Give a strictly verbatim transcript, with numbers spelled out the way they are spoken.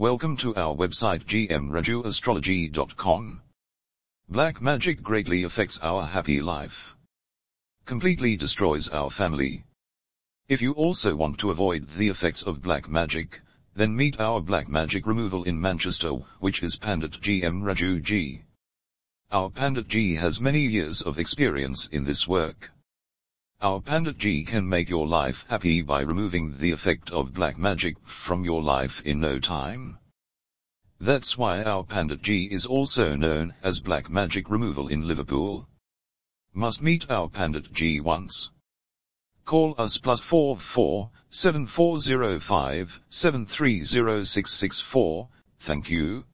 Welcome to our website g m raju astrology dot com. Black magic greatly affects our happy life. Completely destroys our family. If you also want to avoid the effects of black magic, then meet our black magic removal in Manchester, which is Pandit G M Raju Ji. Our Pandit Ji has many years of experience in this work. Our Pandit Ji can make your life happy by removing the effect of black magic from your life in no time. That's why our Pandit Ji is also known as Black Magic Removal in Liverpool. Must meet our Pandit Ji once. Call us plus four four seven four zero five seven three zero six six four. Thank you.